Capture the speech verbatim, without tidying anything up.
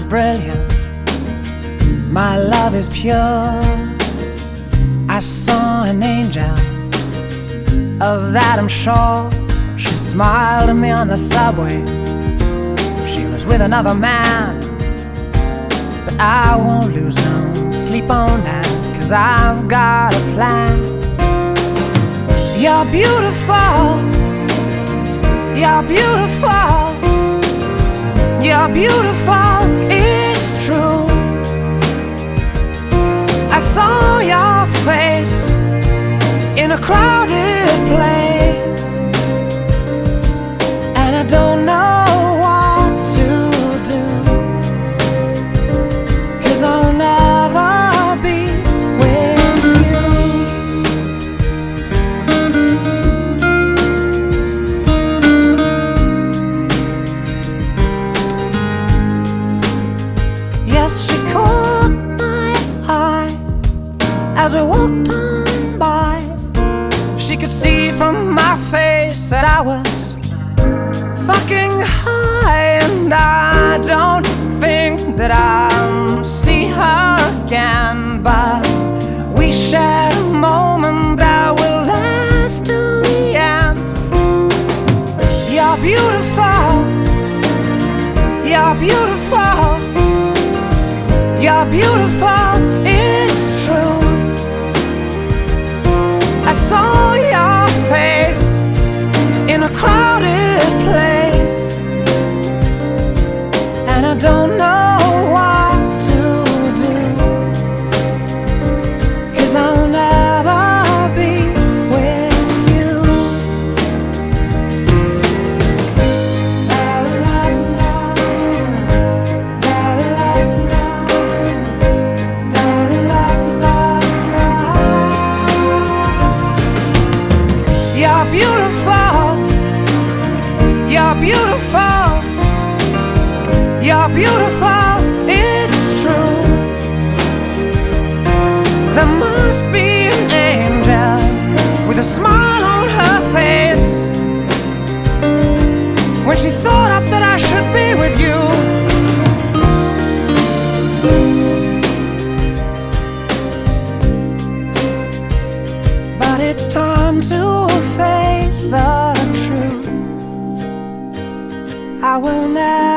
brilliant, my love is pure. I saw an angel, of that I'm sure. She smiled at me on the subway. She was with another man, but I won't lose no sleep on that, 'cause I've got a plan. You're beautiful, you're beautiful, you're beautiful, it's true. I saw your face in a crowded place, and I don't know what to do, 'cause I'll never be with you. Yes, she caught my eye as we walked on by. She could see from my face that I was fucking high, and I don't think that I'll see her again, but we shared a moment that will last till the end. You're beautiful, you're beautiful, you're beautiful, it's true. I saw your face in a crowded place, and I don't know what to do, 'cause I'll never be with you. La la la, la la la, la la la la. You're beautiful, you're beautiful, you're beautiful, it's true. There must be an angel with a smile on her face when she thought up that I should be with you. But it's time to face the truth. I will never